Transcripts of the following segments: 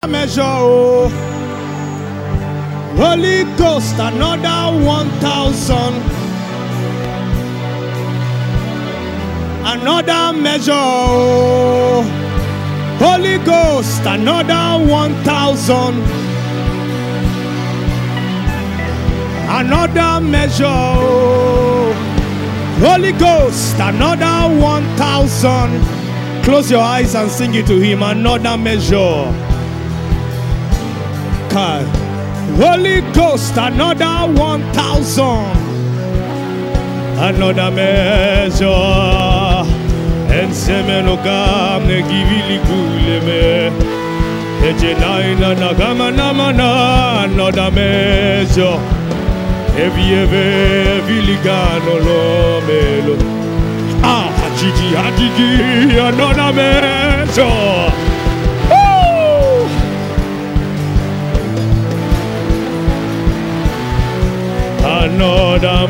measure, oh. Holy Ghost, another 1,000. Another measure, oh. Holy Ghost, another 1,000. Another measure, oh. Holy Ghost, another 1,000. Close your eyes and sing it to him. Another measure. God. Holy Ghost, another 1,000. Another measure. And semenokam ne givili kuleme. Ejenaina nagamanamana. Another measure. Every ligano lo melo. Ah, Hajiji, another measure. Woo! Another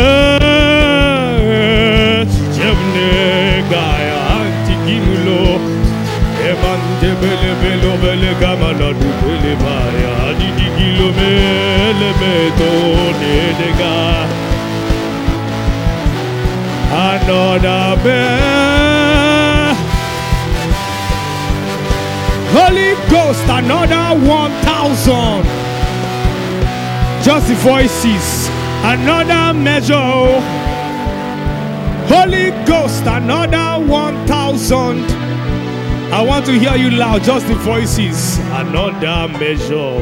measure. Jevne gaya antikimulo. Emante bele belo bele gamana du bele baya. Hajiji kilo mele meto nedega. Another bed. Holy Ghost, another 1,000. Just the voices. Another measure. Holy Ghost, another 1,000. I want to hear you loud. Just the voices. Another measure.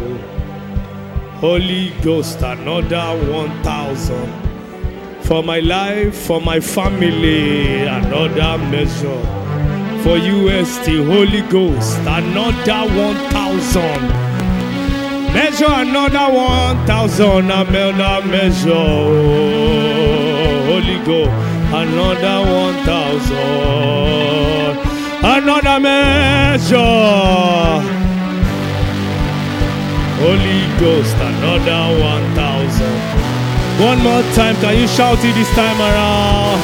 Holy Ghost, another 1,000. For my life, for my family, another measure. For UST, Holy Ghost, another 1,000. Measure another 1,000, another measure. Holy Ghost, another 1,000. Another measure. Holy Ghost, another 1,000. One more time, can you shout it this time around?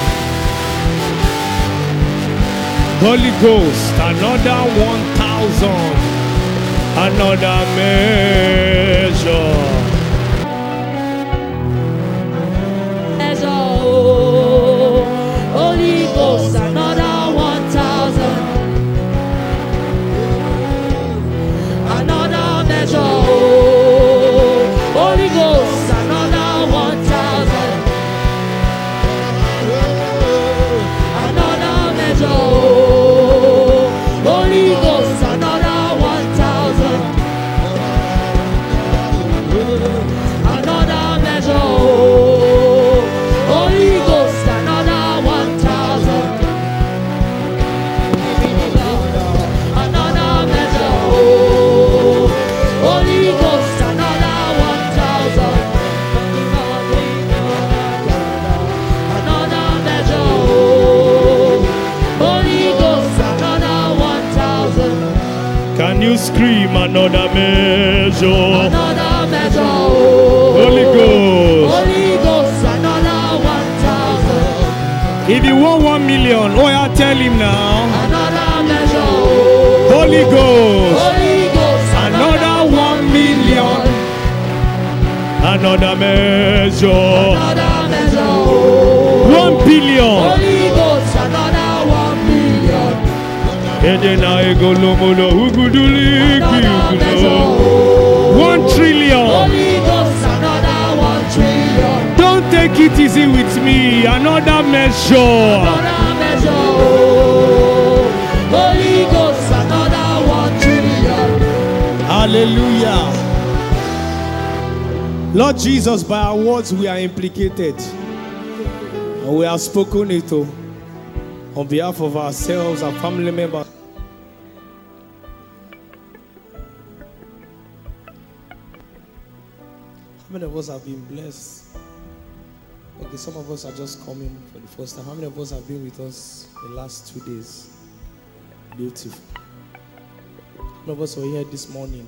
Holy Ghost, another 1,000. Another measure. Holy Ghost, another 1,000. Another measure. Holy Ghost, another 1,000. Another measure. Holy Ghost, another 1,000. Another measure. Holy Ghost, another 1,000. Another measure. Holy Ghost, another 1,000. Another measure. Holy Ghost, another 1,000. Can you scream another measure? Another measure. Holy Ghost. Holy Ghost, another 1,000. If you want 1 million, oh yeah, tell him now. Another measure. Holy Ghost. Holy Ghost, Another 1 million. Another measure. Another measure. 1 billion. Holy Ghost, another 1 billion. Edena egolomono uguduli Another measure. 1 trillion. Holy Ghost, another 1 trillion. Don't take it easy with me. Another measure. Another measure. Holy Ghost, another 1 trillion. Hallelujah. Lord Jesus, by our words we are implicated. And we have spoken it on behalf of ourselves and family members. How many of us have been blessed? Okay, some of us are just coming for the first time. How many of us have been with us the last 2 days? Beautiful. How many of us were here this morning?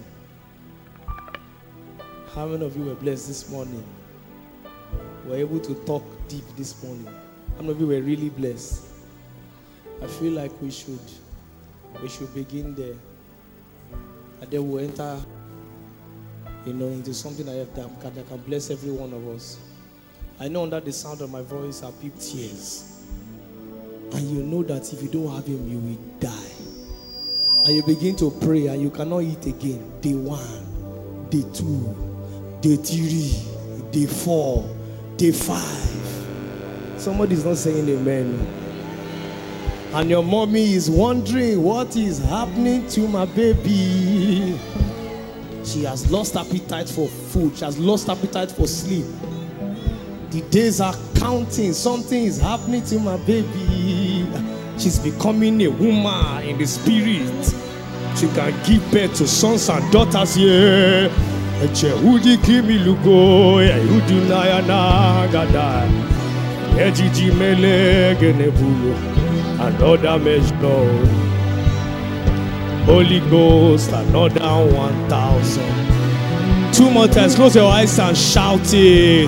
How many of you were blessed this morning? Were able to talk deep this morning? How many of you were really blessed? I feel like we should begin there. And then we'll enter, into something that can bless every one of us. I know under the sound of my voice are deep tears. And you know that if you don't have him, you will die. And you begin to pray and you cannot eat again. Day 1, day 2, day 3, day 4, day 5. Somebody's not saying amen. And your mommy is wondering what is happening to my baby. She has lost appetite for food. She has lost appetite for sleep. The days are counting. Something is happening to my baby. She's becoming a woman in the spirit. She can give birth to sons and daughters here. Jehudi kimi lugo, Yehudi nayana gada. Ejiji mele genebulu, another measure. Holy Ghost, another 1,000. 2 more times, close your eyes and shout it.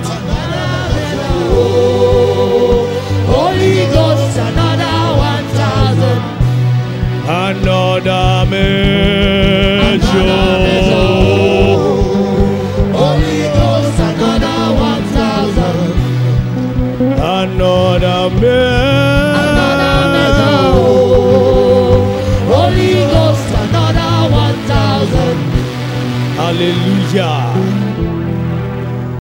Holy Ghost, another 1,000. Another measure. Holy Ghost, another 1,000. Another measure. Holy Ghost, another 1,000. Hallelujah.